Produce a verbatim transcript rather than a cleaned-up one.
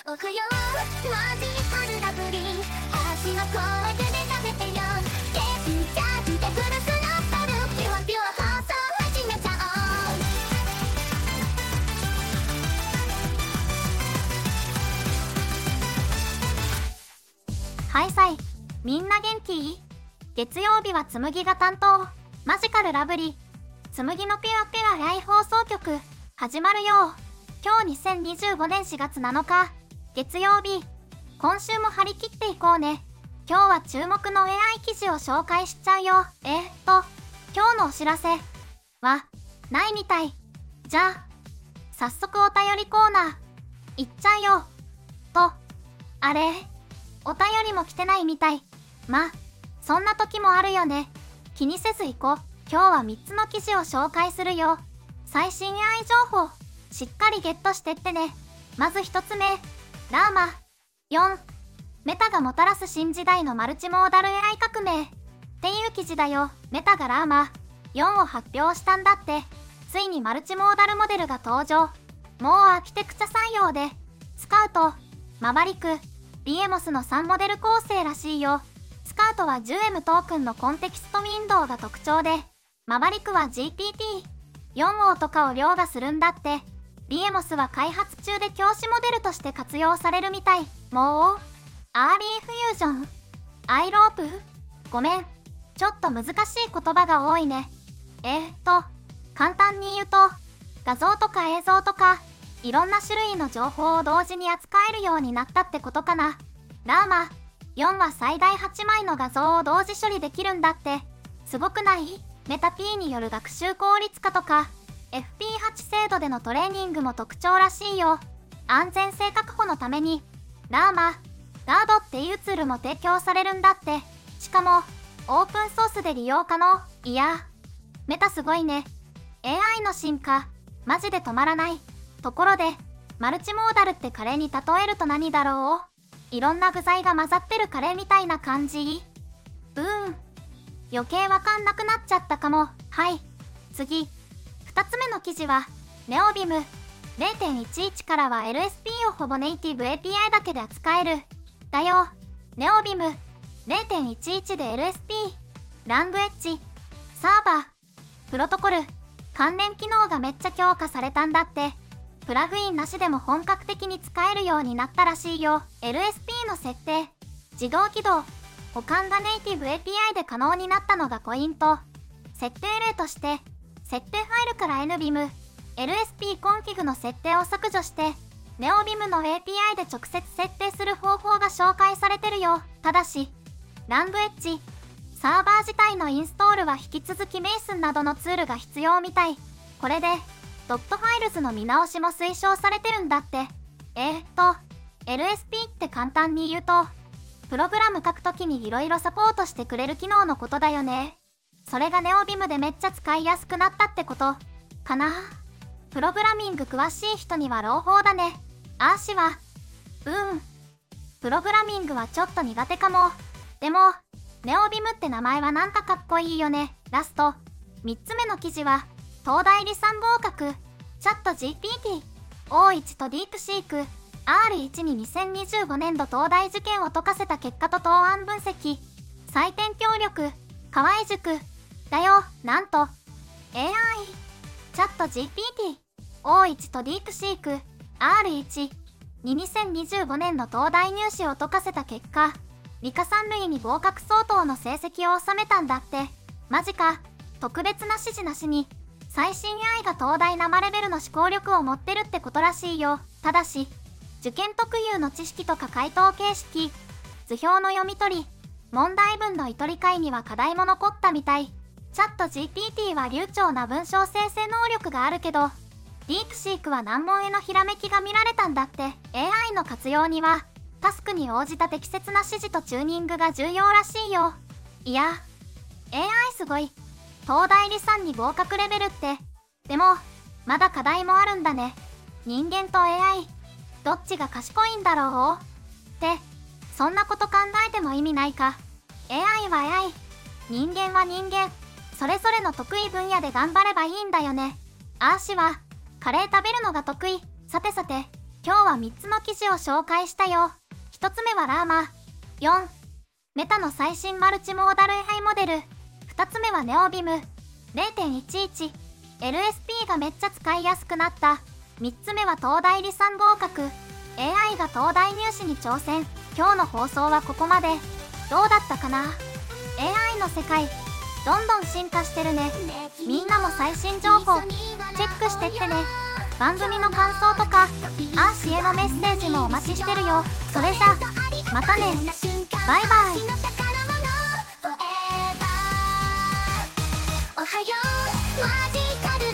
おくよマジカルラブリー橋の声で食べてよゲスチャージでブルスラッタルピュアピュア放送始めちゃおう。はいさい、みんな元気？月曜日はつむぎが担当マジカルラブリーつむぎのピュアピュアライ放送局始まるよ。今日にせんにじゅうごねんしがつなのか月曜日、今週も張り切っていこうね。今日は注目の エーアイ 記事を紹介しちゃうよ。えーっと今日のお知らせはないみたい。じゃあ早速お便りコーナーいっちゃうよ。とあれ、お便りも来てないみたい。ま、そんな時もあるよね。気にせず行こう。今日はみっつの記事を紹介するよ。最新 エーアイ 情報しっかりゲットしてってね。まずひとつめ、ラーマよん、メタがもたらす新時代のマルチモーダル エーアイ 革命っていう記事だよ。メタがラーマよんを発表したんだって。ついにマルチモーダルモデルが登場。もうアーキテクチャ採用でスカウト、マバリク、リエモスのさんモデル構成らしいよ。スカウトは ジューエム トークンのコンテキストウィンドウが特徴で、マバリクは ジーピーティーよん 号とかを凌駕するんだって。リエモスは開発中で教師モデルとして活用されるみたい。もうアーリーフュージョン、アイロープ、ごめん、ちょっと難しい言葉が多いね。えーっと簡単に言うと、画像とか映像とかいろんな種類の情報を同時に扱えるようになったってことかな。ラーマよんは最大はちまいの画像を同時処理できるんだって。すごくない？メタ P による学習効率化とか エフピーはち 精度でのトレーニングも特徴らしいよ。安全性確保のためにラーマガードっていうツールも提供されるんだって。しかもオープンソースで利用可能。いやメタすごいね。 エーアイ の進化マジで止まらない。ところでマルチモーダルってカレーに例えると何だろう？いろんな具材が混ざってるカレーみたいな感じ？うーん、余計わかんなくなっちゃったかも。はい、次ふたつめの記事はネオビム れいてんいちいち からは エルエスピー をほぼネイティブ エーピーアイ だけで扱えるだよ。ネオビム れいてんいちいち で エルエスピー、ラングエッジ、サーバー、プロトコル関連機能がめっちゃ強化されたんだって。プラグインなしでも本格的に使えるようになったらしいよ。 エルエスピー の設定、自動起動、保管がネイティブ エーピーアイ で可能になったのがポイント。設定例として設定ファイルから エヌビム、エルエスピー コンフィグの設定を削除してネオビムの エーピーアイ で直接設定する方法が紹介されてるよ。ただしラングエッジ、サーバー自体のインストールは引き続きメイスンなどのツールが必要みたい。これでドットファイルズの見直しも推奨されてるんだって。えーっと エルエスピー って簡単に言うとプログラム書くときにいろいろサポートしてくれる機能のことだよね。それがネオビムでめっちゃ使いやすくなったってことかな。プログラミング詳しい人には朗報だね。アーシはうん、プログラミングはちょっと苦手かも。でもネオビムって名前はなんかかっこいいよね。ラストみっつめの記事は東大理三合格チャット ジーピーティー オーワン とディープシーク アールワン ににせんにじゅうごねんど東大受験を解かせた結果と答案分析、採点協力河合塾だよ。なんと エーアイ チャット ジーピーティー オーワン とディープシーク アールワン ににせんにじゅうごねんの東大入試を解かせた結果、理科さん類に合格相当の成績を収めたんだって。マジか。特別な指示なしに最新 エーアイ が東大生レベルの思考力を持ってるってことらしいよ。ただし受験特有の知識とか回答形式、図表の読み取り、問題文の意図理解には課題も残ったみたい。チャット ジーピーティー は流暢な文章生成能力があるけど、ディープシークは難問へのひらめきが見られたんだって。 エーアイ の活用にはタスクに応じた適切な指示とチューニングが重要らしいよ。いや エーアイ すごい。東大理三に合格レベルって。でもまだ課題もあるんだね。人間と エーアイ どっちが賢いんだろうって、そんなこと考えても意味ないか。 エーアイ は エーアイ、 人間は人間、それぞれの得意分野で頑張ればいいんだよね。アーシはカレー食べるのが得意。さてさて今日はみっつの記事を紹介したよ。ひとつめはラーマ。よん、メタの最新マルチモーダル エーアイ モデル。ふたつめはネオビム。れいてんいちいち。エルエスピー がめっちゃ使いやすくなった。みっつめは東大理三合格。エーアイ が東大入試に挑戦。今日の放送はここまで。どうだったかな？ エーアイ の世界、どんどん進化してるね。みんなも最新情報チェックしてってね。番組の感想とかアーシへのメッセージもお待ちしてるよ。それじゃまたね、バイバイ。おはようマジカル